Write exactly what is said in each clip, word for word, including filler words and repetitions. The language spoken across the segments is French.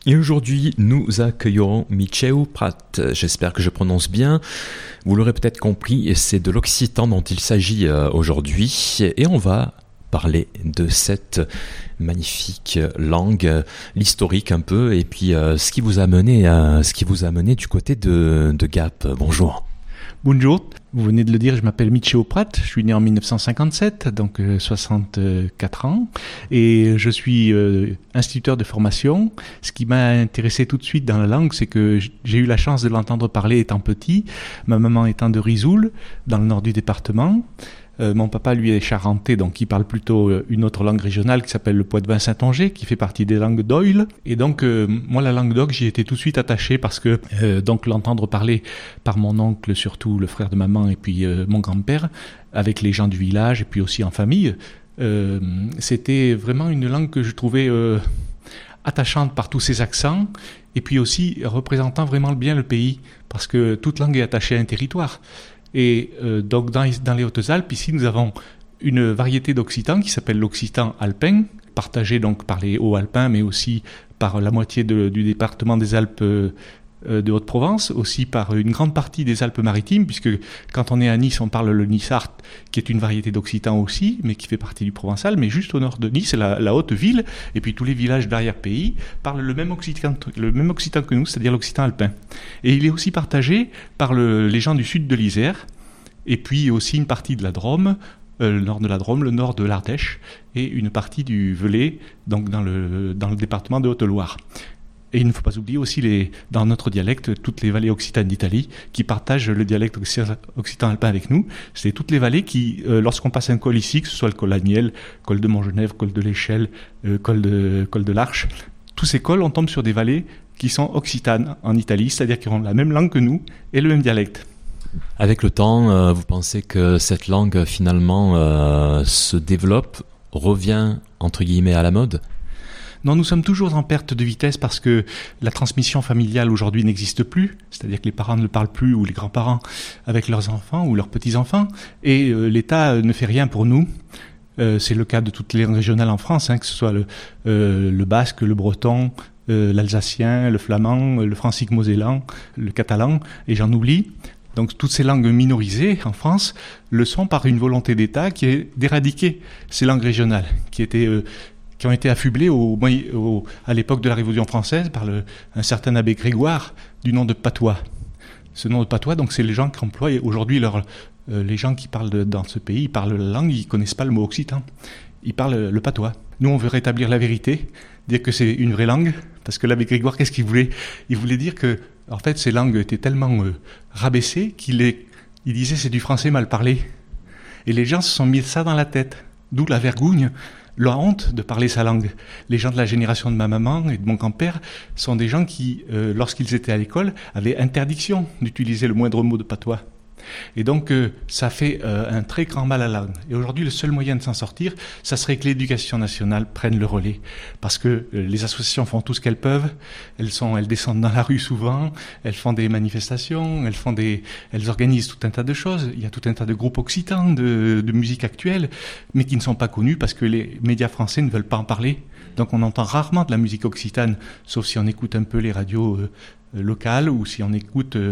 Et aujourd'hui, nous accueillerons Micheu Prat. J'espère que je prononce bien. Vous l'aurez peut-être compris, c'est de l'occitan dont il s'agit aujourd'hui. Et on va parler de cette magnifique langue, l'historique un peu, et puis euh, ce qui vous a mené, euh, ce qui vous a mené du côté de, de Gap. Bonjour. Bonjour, vous venez de le dire, je m'appelle Micheu Prat, je suis né en dix-neuf cent cinquante-sept, donc euh, soixante-quatre ans, et je suis euh, instituteur de formation. Ce qui m'a intéressé tout de suite dans la langue, c'est que j'ai eu la chance de l'entendre parler étant petit, ma maman étant de Risoul, dans le nord du département. Euh, mon papa, lui, est charentais, donc il parle plutôt une autre langue régionale qui s'appelle le poitevin-saintongeais, qui fait partie des langues d'Oil. Et donc, euh, moi, la langue d'Oc, j'y étais tout de suite attaché parce que euh, donc l'entendre parler par mon oncle, surtout le frère de maman, et puis euh, mon grand-père, avec les gens du village, et puis aussi en famille, euh, c'était vraiment une langue que je trouvais euh, attachante par tous ses accents, et puis aussi représentant vraiment bien le pays, parce que toute langue est attachée à un territoire. Et euh, donc dans, dans les Hautes-Alpes, ici, nous avons une variété d'occitan qui s'appelle l'occitan alpin, partagé donc par les Hauts-Alpins, mais aussi par la moitié de, du département des Alpes euh, de Haute-Provence, aussi par une grande partie des Alpes-Maritimes, puisque quand on est à Nice, on parle le Niçart, qui est une variété d'occitan aussi, mais qui fait partie du Provençal, mais juste au nord de Nice, la, la haute ville, et puis tous les villages d'arrière-pays parlent le même occitan, le même occitan que nous, c'est-à-dire l'occitan alpin. Et il est aussi partagé par le, les gens du sud de l'Isère, et puis aussi une partie de la Drôme, euh, le nord de la Drôme, le nord de l'Ardèche, et une partie du Velay, donc dans le, dans le département de Haute-Loire. Et il ne faut pas oublier aussi, les, dans notre dialecte, toutes les vallées occitanes d'Italie qui partagent le dialecte occitan-alpin avec nous. C'est toutes les vallées qui, euh, lorsqu'on passe un col ici, que ce soit le col Agnel, col de Montgenèvre, col de l'Échelle, euh, col de, col de l'Arche, tous ces cols, on tombe sur des vallées qui sont occitanes en Italie, c'est-à-dire qui ont la même langue que nous et le même dialecte. Avec le temps, euh, vous pensez que cette langue, finalement, euh, se développe, revient, entre guillemets, à la mode ? Non, nous sommes toujours en perte de vitesse parce que la transmission familiale aujourd'hui n'existe plus, c'est-à-dire que les parents ne le parlent plus ou les grands-parents avec leurs enfants ou leurs petits-enfants, et euh, l'État ne fait rien pour nous. Euh, c'est le cas de toutes les langues régionales en France, hein, que ce soit le, euh, le basque, le breton, euh, l'alsacien, le flamand, le francique-mosellan, le catalan, et j'en oublie. Donc toutes ces langues minorisées en France le sont par une volonté d'État qui est d'éradiquer ces langues régionales, qui étaient... Euh, qui ont été affublés au, au, à l'époque de la Révolution française par le, un certain abbé Grégoire du nom de patois. Ce nom de patois, donc c'est les gens qui emploient aujourd'hui leur, euh, les gens qui parlent de, dans ce pays, ils parlent la langue, ils connaissent pas le mot occitan, ils parlent le patois. Nous, on veut rétablir la vérité, dire que c'est une vraie langue, parce que l'abbé Grégoire, qu'est-ce qu'il voulait ? Il voulait dire que, en fait, ces langues étaient tellement euh, rabaissées qu'il est, il disait c'est du français mal parlé, et les gens se sont mis ça dans la tête, d'où la vergogne. La honte de parler sa langue. Les gens de la génération de ma maman et de mon grand-père sont des gens qui, euh, lorsqu'ils étaient à l'école, avaient interdiction d'utiliser le moindre mot de patois. Et donc, euh, ça fait euh, un très grand mal à la langue. Et aujourd'hui, le seul moyen de s'en sortir, ça serait que l'éducation nationale prenne le relais. Parce que euh, les associations font tout ce qu'elles peuvent. Elles sont, elles descendent dans la rue souvent. Elles font des manifestations. Elles font des, elles organisent tout un tas de choses. Il y a tout un tas de groupes occitans, de, de musique actuelle, mais qui ne sont pas connus parce que les médias français ne veulent pas en parler. Donc, on entend rarement de la musique occitane, sauf si on écoute un peu les radios euh, locales ou si on écoute... Euh,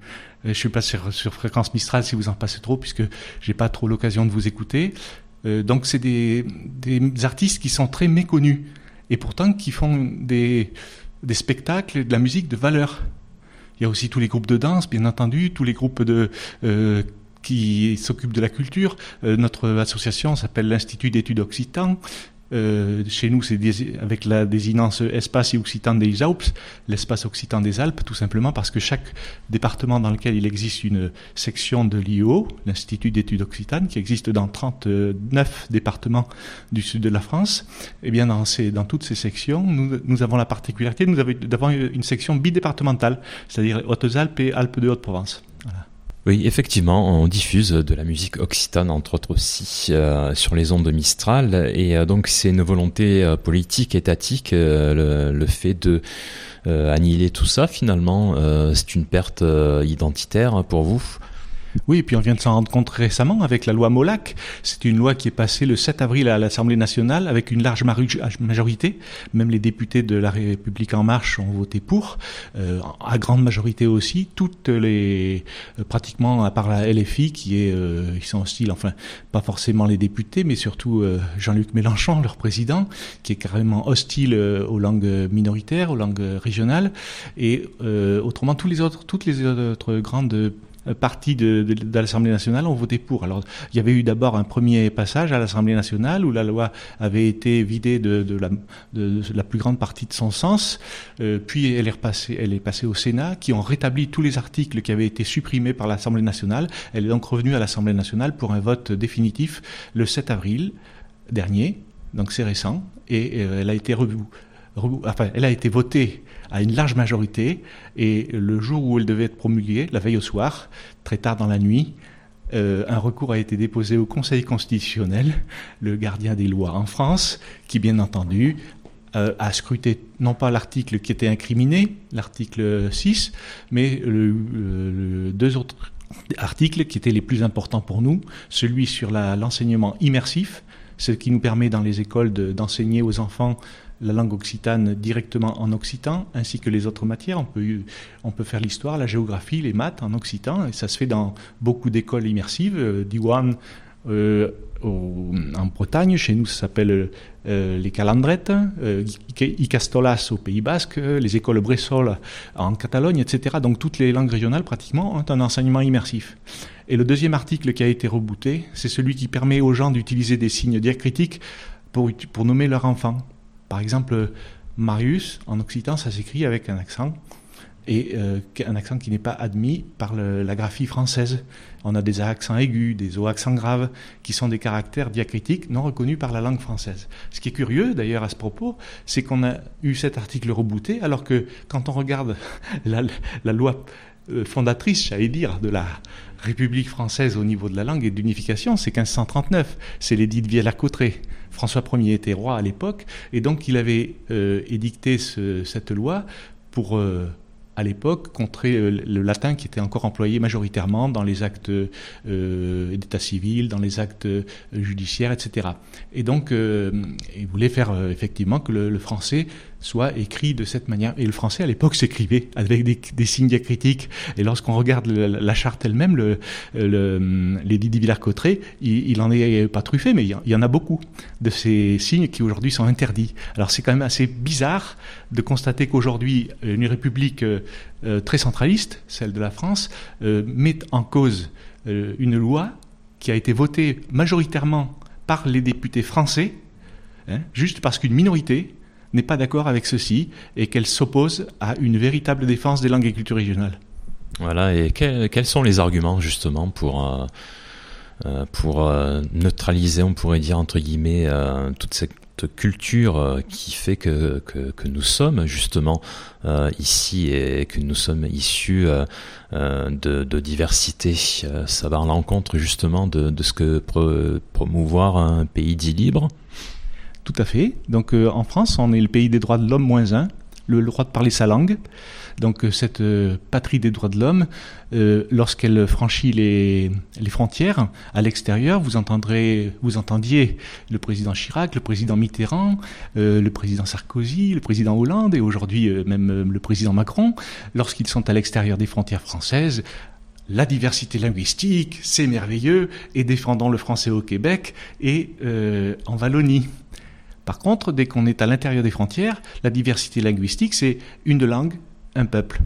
je suis pas sur, sur Fréquence Mistral si vous en passez trop, puisque j'ai pas trop l'occasion de vous écouter. Euh, donc c'est des, des artistes qui sont très méconnus et pourtant qui font des, des spectacles, de la musique de valeur. Il y a aussi tous les groupes de danse, bien entendu, tous les groupes de euh, qui s'occupent de la culture. Euh, notre association s'appelle l'Institut d'études occitan. Euh, chez nous, c'est des, avec la désinence Espace Occitan des Alpes, l'espace occitan des Alpes, tout simplement parce que chaque département dans lequel il existe une section de l'I O, l'Institut d'études occitanes, qui existe dans trente-neuf départements du sud de la France, eh bien, dans ces, dans toutes ces sections, nous, nous avons la particularité nous avons, d'avoir une section bidépartementale, c'est-à-dire Hautes-Alpes et Alpes de Haute-Provence. Voilà. Oui, effectivement, on diffuse de la musique occitane, entre autres aussi, euh, sur les ondes de Mistral, et euh, donc c'est une volonté euh, politique, étatique, euh, le, le fait de euh, annihiler tout ça, finalement, euh, c'est une perte euh, identitaire pour vous ? Oui, et puis on vient de s'en rendre compte récemment avec la loi Molac. C'est une loi qui est passée le sept avril à l'Assemblée nationale avec une large majorité. Même les députés de la République En Marche ont voté pour, euh, à grande majorité aussi. Toutes les, euh, pratiquement à part la L F I qui est, euh, ils sont hostiles, enfin pas forcément les députés, mais surtout euh, Jean-Luc Mélenchon, leur président, qui est carrément hostile euh, aux langues minoritaires, aux langues régionales. Et euh, autrement, tous les autres, toutes les autres grandes partis de, de, de l'Assemblée nationale ont voté pour. Alors, il y avait eu d'abord un premier passage à l'Assemblée nationale où la loi avait été vidée de, de, la, de, de la plus grande partie de son sens, euh, puis elle est repassée, elle est passée au Sénat, qui ont rétabli tous les articles qui avaient été supprimés par l'Assemblée nationale. Elle est donc revenue à l'Assemblée nationale pour un vote définitif le sept avril dernier, donc c'est récent, et euh, elle a été revue. Enfin, elle a été votée à une large majorité, et le jour où elle devait être promulguée, la veille au soir, très tard dans la nuit, euh, un recours a été déposé au Conseil constitutionnel, le gardien des lois en France, qui bien entendu euh, a scruté non pas l'article qui était incriminé, l'article six, mais le, le, le deux autres articles qui étaient les plus importants pour nous, celui sur la, l'enseignement immersif, ce qui nous permet dans les écoles de, d'enseigner aux enfants la langue occitane directement en occitan, ainsi que les autres matières. On peut, on peut faire l'histoire, la géographie, les maths en occitan, et ça se fait dans beaucoup d'écoles immersives. Euh, Diwan, euh, au, en Bretagne, chez nous ça s'appelle euh, les Calandrettes, euh, Icastolas au Pays Basque, les écoles Bressol en Catalogne, et cetera. Donc toutes les langues régionales pratiquement ont un enseignement immersif. Et le deuxième article qui a été rebooté, c'est celui qui permet aux gens d'utiliser des signes diacritiques pour, pour nommer leur enfant. Par exemple, Marius, en occitan, ça s'écrit avec un accent, et euh, un accent qui n'est pas admis par le, la graphie française. On a des accents aigus, des o-accents graves, qui sont des caractères diacritiques non reconnus par la langue française. Ce qui est curieux, d'ailleurs, à ce propos, c'est qu'on a eu cet article rebooté, alors que quand on regarde la, la loi fondatrice, j'allais dire, de la République française au niveau de la langue et de l'unification, c'est quinze cent trente-neuf, c'est l'édit de Vielle-la-Cotterêts. François Ier était roi à l'époque, et donc il avait euh, édicté ce, cette loi pour, euh, à l'époque, contrer euh, le latin qui était encore employé majoritairement dans les actes euh, d'état civil, dans les actes euh, judiciaires, et cetera. Et donc, euh, il voulait faire euh, effectivement que le, le français soit écrit de cette manière. Et le français, à l'époque, s'écrivait avec des, des signes diacritiques. Et lorsqu'on regarde le, la charte elle-même, le, le, l'édit de Villers-Cotterêts, il, il en est pas truffé, mais il y en a beaucoup de ces signes qui aujourd'hui sont interdits. Alors c'est quand même assez bizarre de constater qu'aujourd'hui, une république euh, très centraliste, celle de la France, euh, met en cause euh, une loi qui a été votée majoritairement par les députés français, hein, juste parce qu'une minorité n'est pas d'accord avec ceci et qu'elle s'oppose à une véritable défense des langues et cultures régionales. Voilà, et que, quels sont les arguments justement pour, euh, euh, pour euh, neutraliser, on pourrait dire entre guillemets, euh, toute cette culture euh, qui fait que, que, que nous sommes justement euh, ici et que nous sommes issus euh, euh, de, de diversité. Euh, ça va à l'encontre justement de, de ce que pro, promouvoir un pays dit libre. Tout à fait. Donc euh, en France, on est le pays des droits de l'homme moins un, le, le droit de parler sa langue. Donc euh, cette euh, patrie des droits de l'homme, euh, lorsqu'elle franchit les, les frontières à l'extérieur, vous entendrez, vous entendiez le président Chirac, le président Mitterrand, euh, le président Sarkozy, le président Hollande et aujourd'hui euh, même euh, le président Macron, lorsqu'ils sont à l'extérieur des frontières françaises. La diversité linguistique, c'est merveilleux, et défendons le français au Québec et euh, en Wallonie. Par contre, dès qu'on est à l'intérieur des frontières, la diversité linguistique, c'est une langue, un peuple,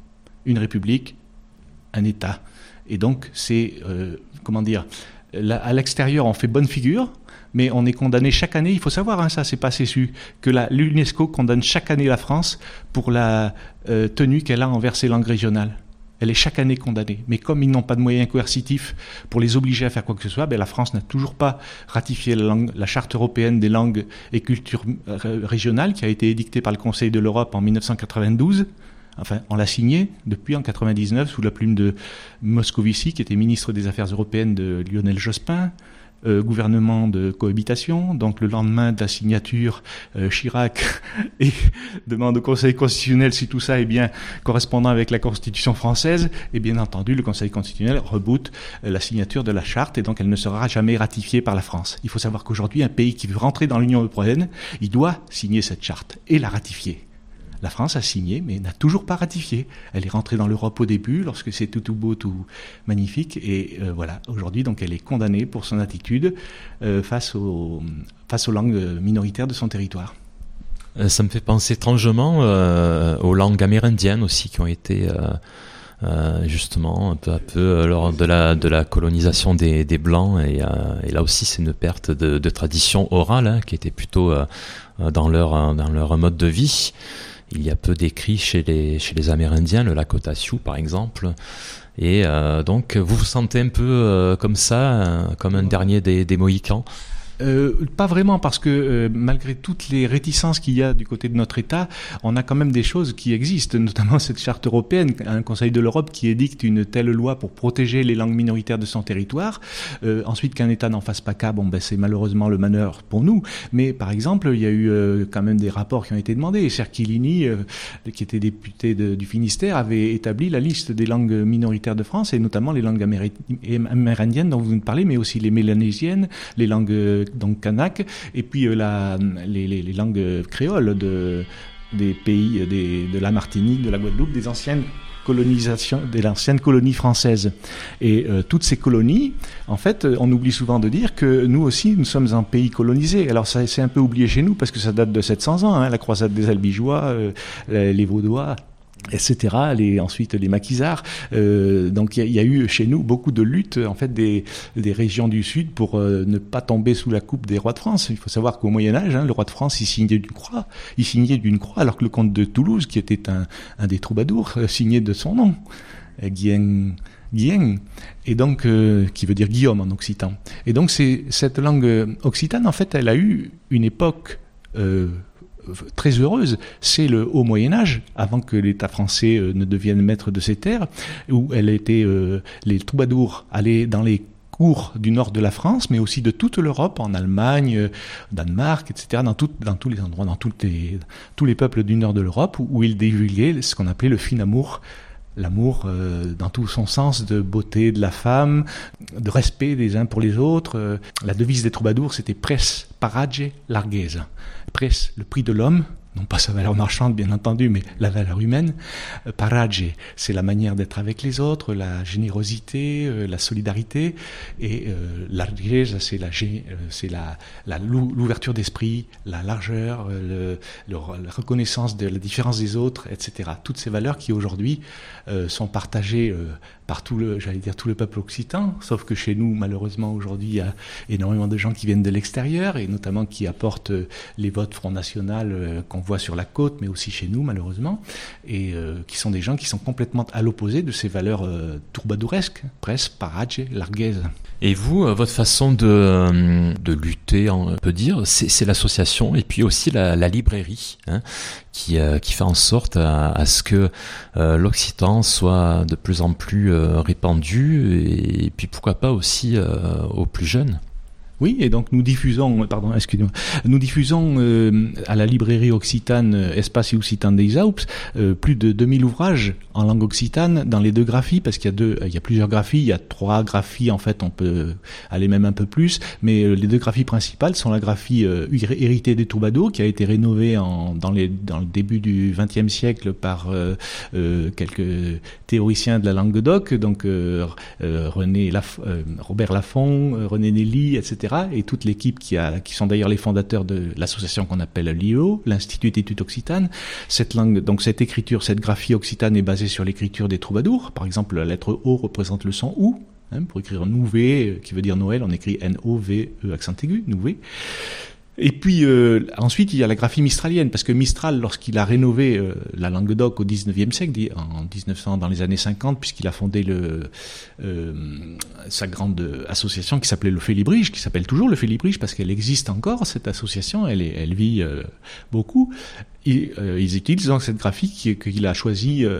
une république, un État. Et donc, c'est, euh, comment dire, là, à l'extérieur, on fait bonne figure, mais on est condamné chaque année, il faut savoir, hein, ça c'est pas su, que la, l'UNESCO condamne chaque année la France pour la euh, tenue qu'elle a envers ses langues régionales. Elle est chaque année condamnée. Mais comme ils n'ont pas de moyens coercitifs pour les obliger à faire quoi que ce soit, ben la France n'a toujours pas ratifié la, langue, la Charte européenne des langues et cultures régionales qui a été édictée par le Conseil de l'Europe en dix-neuf cent quatre-vingt-douze. Enfin, on l'a signée depuis en quatre-vingt-dix-neuf sous la plume de Moscovici, qui était ministre des Affaires européennes de Lionel Jospin. euh, gouvernement de cohabitation. Donc le lendemain de la signature, euh, Chirac et demande au Conseil constitutionnel si tout ça est bien correspondant avec la Constitution française. Et bien entendu, le Conseil constitutionnel reboot euh, la signature de la charte et donc elle ne sera jamais ratifiée par la France. Il faut savoir qu'aujourd'hui, un pays qui veut rentrer dans l'Union européenne, il doit signer cette charte et la ratifier. La France a signé, mais n'a toujours pas ratifié. Elle est rentrée dans l'Europe au début, lorsque c'est tout, tout beau, tout magnifique. Et euh, voilà, aujourd'hui, donc, elle est condamnée pour son attitude euh, face, aux, face aux langues minoritaires de son territoire. Ça me fait penser étrangement euh, aux langues amérindiennes aussi, qui ont été... Euh... Euh, justement un peu à peu euh, lors de la de la colonisation des des blancs et, euh, et là aussi c'est une perte de, de tradition orale hein, qui était plutôt euh, dans leur dans leur mode de vie. Il y a peu d'écrits chez les chez les Amérindiens, le Lakota Sioux par exemple, et euh, donc vous vous sentez un peu euh, comme ça, euh, comme un dernier des des Mohicans. Euh, pas vraiment, parce que euh, malgré toutes les réticences qu'il y a du côté de notre État, on a quand même des choses qui existent, notamment cette charte européenne, un Conseil de l'Europe qui édicte une telle loi pour protéger les langues minoritaires de son territoire. Euh, ensuite, qu'un État n'en fasse pas cas, bon, ben, c'est malheureusement le malheur pour nous. Mais par exemple, il y a eu euh, quand même des rapports qui ont été demandés. Cerchilini, euh, qui était député de, du Finistère, avait établi la liste des langues minoritaires de France, et notamment les langues améri- amérindiennes dont vous nous parlez, mais aussi les mélanésiennes, les langues euh, donc kanak, et puis euh, la, les, les, les langues créoles de, des pays des, de la Martinique, de la Guadeloupe, des anciennes colonisations, de l'ancienne colonie française. Et euh, toutes ces colonies, en fait, on oublie souvent de dire que nous aussi, nous sommes un pays colonisé. Alors ça, c'est un peu oublié chez nous parce que ça date de sept cents ans, hein, la croisade des Albigeois, euh, les Vaudois, et cetera. Les, ensuite les maquisards. Euh, donc il y, y a eu chez nous beaucoup de luttes en fait des, des régions du Sud pour euh, ne pas tomber sous la coupe des rois de France. Il faut savoir qu'au Moyen Âge, hein, le roi de France il signait d'une croix, il signait d'une croix, alors que le comte de Toulouse, qui était un, un des troubadours, euh, signait de son nom, Guienne. Guienne, et donc euh, qui veut dire Guillaume en occitan. Et donc c'est cette langue occitane, en fait, elle a eu une époque euh, très heureuse, c'est le haut Moyen-Âge, avant que l'État français euh, ne devienne maître de ses terres, où elle était, euh, les troubadours allaient dans les cours du nord de la France, mais aussi de toute l'Europe, en Allemagne, euh, Danemark, et cetera, dans, tout, dans tous les endroits, dans toutes les, tous les peuples du nord de l'Europe, où, où ils divulguaient ce qu'on appelait le fin amour, l'amour euh, dans tout son sens, de beauté de la femme, de respect des uns pour les autres. Euh, la devise des troubadours, c'était Pres parage larguez. Pres, le prix de l'homme, non pas sa valeur marchande bien entendu, mais la valeur humaine. Euh, parage, c'est la manière d'être avec les autres, la générosité, euh, la solidarité. Et euh, larguez, c'est la euh, c'est la, la l'ouverture d'esprit, la largeur, euh, le, le, la reconnaissance de la différence des autres, et cetera. Toutes ces valeurs qui aujourd'hui euh, sont partagées euh, par tout le, j'allais dire tout le peuple occitan, sauf que chez nous, malheureusement, aujourd'hui, il y a énormément de gens qui viennent de l'extérieur et notamment qui apportent euh, les votes Front National euh, qu'on voit sur la côte, mais aussi chez nous, malheureusement, et euh, qui sont des gens qui sont complètement à l'opposé de ces valeurs euh, troubadouresques, Pres, parage, larguez. Et vous, votre façon de, de lutter, on peut dire, c'est, c'est l'association et puis aussi la, la librairie, hein, qui, euh, qui fait en sorte à, à ce que euh, l'occitan soit de plus en plus euh, répandu et, et puis pourquoi pas aussi euh, aux plus jeunes. Oui, et donc nous diffusons, pardon, excusez-moi, nous diffusons euh, à la librairie occitane Espace Occitan des Alpes euh, plus de deux mille ouvrages en langue occitane dans les deux graphies, parce qu'il y a deux, il y a plusieurs graphies, il y a trois graphies en fait, on peut aller même un peu plus, mais euh, les deux graphies principales sont la graphie euh, héritée des troubadours qui a été rénovée en, dans, les, dans le début du vingtième siècle par euh, euh, quelques théoriciens de la Languedoc, donc euh, euh, René Laf, euh, Robert Laffont, euh, René Nelly, et cetera. Et toute l'équipe qui, a, qui sont d'ailleurs les fondateurs de l'association qu'on appelle l'I E O, l'Institut d'études occitanes. Cette langue, donc cette écriture, cette graphie occitane est basée sur l'écriture des troubadours. Par exemple, la lettre O représente le son OU. Hein, pour écrire Nouvé, qui veut dire Noël, on écrit N O V E accent aigu, Nouvé. Et puis euh, ensuite il y a la graphie mistralienne, parce que Mistral, lorsqu'il a rénové euh, la Languedoc au dix-neuvième siècle, en dix-neuf cents, dans les années cinquante, puisqu'il a fondé le, euh, sa grande association qui s'appelait le Félibrige, qui s'appelle toujours le Félibrige parce qu'elle existe encore, cette association, elle, est, elle vit euh, beaucoup. Et, euh, ils utilisent donc cette graphie qu'il a choisi euh,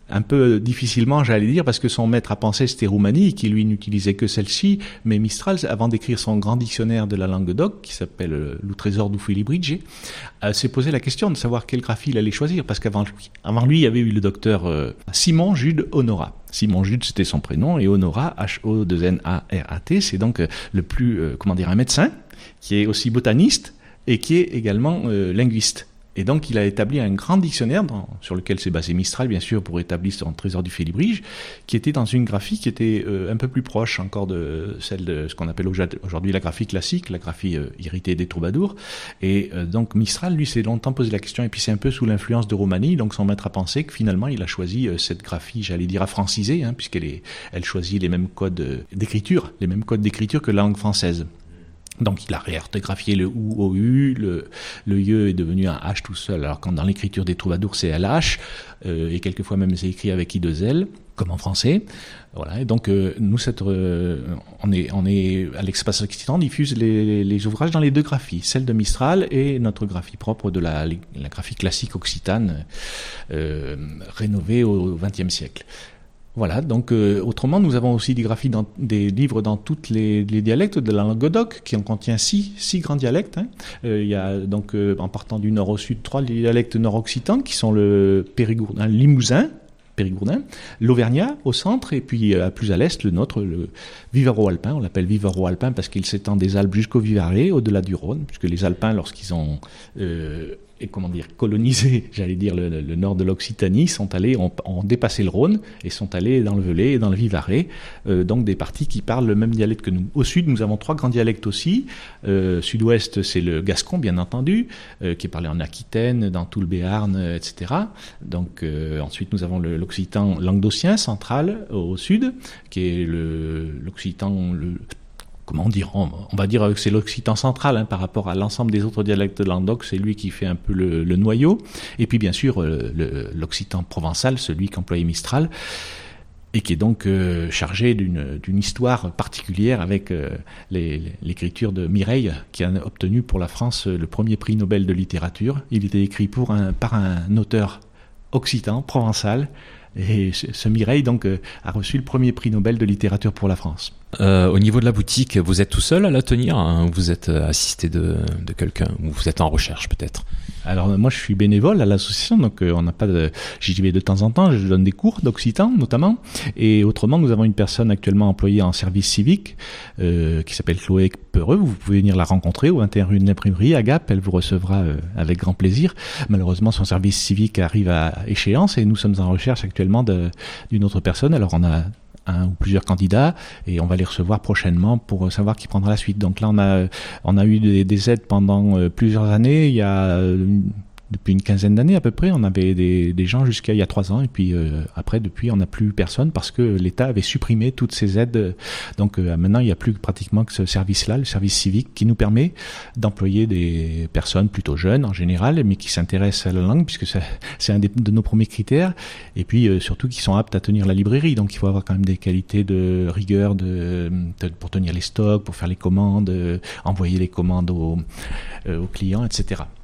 un peu difficilement, j'allais dire, parce que son maître à penser, c'était Roumanie, qui lui n'utilisait que celle-ci, mais Mistral, avant d'écrire son grand dictionnaire de la langue d'oc, qui s'appelle euh, Le Trésor du Filibrige, euh, s'est posé la question de savoir quelle graphie il allait choisir, parce qu'avant lui, avant lui, il y avait eu le docteur euh, Simon Jude Honorat. Simon Jude, c'était son prénom, et Honorat, H O deux N A R A T, c'est donc euh, le plus, euh, comment dire, un médecin, qui est aussi botaniste, et qui est également euh, linguiste. Et donc, il a établi un grand dictionnaire dans, sur lequel s'est basé Mistral, bien sûr, pour établir son Trésor du Félibrige, qui était dans une graphie qui était euh, un peu plus proche encore de celle de ce qu'on appelle aujourd'hui la graphie classique, la graphie euh, irritée des troubadours. Et euh, donc, Mistral, lui, s'est longtemps posé la question, et puis c'est un peu sous l'influence de Romani, donc son maître a pensé que finalement, il a choisi euh, cette graphie, j'allais dire, à franciser, hein, puisqu'elle est, elle choisit les mêmes codes euh, d'écriture, les mêmes codes d'écriture que la langue française. Donc il a réorthographié le ou au u, le, le ye est devenu un h tout seul, alors quand dans l'écriture des troubadours c'est lh, euh, et quelquefois même c'est écrit avec i deux l, comme en français. Voilà, et donc euh, nous, cette, euh, on est, on est à l'Espace Occitan, diffuse les, les ouvrages dans les deux graphies, celle de Mistral et notre graphie propre de la, la graphie classique occitane, euh, rénovée au vingtième siècle. Voilà, donc euh, autrement, nous avons aussi des graphies dans des livres dans toutes les, les dialectes de la langue d'oc, qui en contient six, six grands dialectes. Hein. Euh, il y a donc, euh, en partant du nord au sud, trois dialectes nord-occitans, qui sont le périgourdin, le limousin, périgourdin, l'auvergnat au centre, et puis euh, plus à l'est, le nôtre, le vivaro-alpin. On l'appelle vivaro-alpin parce qu'il s'étend des Alpes jusqu'au Vivarais, au-delà du Rhône, puisque les Alpins, lorsqu'ils ont... Euh, et comment dire, colonisé, j'allais dire, le, le nord de l'Occitanie, sont allés, ont, ont dépassé le Rhône et sont allés dans le Velay et dans le Vivarais, euh, donc des parties qui parlent le même dialecte que nous. Au sud, nous avons trois grands dialectes aussi. Euh, sud-ouest, c'est le gascon, bien entendu, euh, qui est parlé en Aquitaine, dans tout le Béarn, euh, et cetera. Donc euh, ensuite, nous avons le, l'occitan languedocien central au sud, qui est le, l'occitan... Le, Comment dire, on, on va dire que c'est l'occitan central hein, par rapport à l'ensemble des autres dialectes de Languedoc, c'est lui qui fait un peu le, le noyau. Et puis bien sûr le, le, l'occitan provençal, celui qu'employait Mistral, et qui est donc euh, chargé d'une, d'une histoire particulière avec euh, les, l'écriture de Mireille, qui a obtenu pour la France le premier prix Nobel de littérature. Il était écrit pour un, par un auteur occitan, provençal, et ce Mireille donc euh, a reçu le premier prix Nobel de littérature pour la France. Euh, au niveau de la boutique, vous êtes tout seul à la tenir, hein, vous êtes assisté de, de quelqu'un, ou vous êtes en recherche peut-être? Alors moi je suis bénévole à l'association, donc euh, on n'a pas de, j'y vais de temps en temps, je donne des cours d'occitan notamment, et autrement nous avons une personne actuellement employée en service civique euh, qui s'appelle Chloé Peureux. Vous pouvez venir la rencontrer au vingt et un rue de l'Imprimerie à Gap, elle vous recevra euh, avec grand plaisir. Malheureusement son service civique arrive à échéance et nous sommes en recherche actuellement de, d'une autre personne. Alors on a un ou plusieurs candidats et on va les recevoir prochainement pour savoir qui prendra la suite. Donc là on a on a eu des, des aides pendant euh, plusieurs années. Il y a euh, depuis une quinzaine d'années à peu près, on avait des, des gens jusqu'à il y a trois ans et puis euh, après depuis on n'a plus personne parce que l'État avait supprimé toutes ces aides. Donc euh, maintenant il n'y a plus pratiquement que ce service-là, le service civique, qui nous permet d'employer des personnes plutôt jeunes en général, mais qui s'intéressent à la langue puisque c'est, c'est un des, de nos premiers critères, et puis euh, surtout qui sont aptes à tenir la librairie. Donc il faut avoir quand même des qualités de rigueur de, de pour tenir les stocks, pour faire les commandes, euh, envoyer les commandes aux, euh, aux clients, et cetera.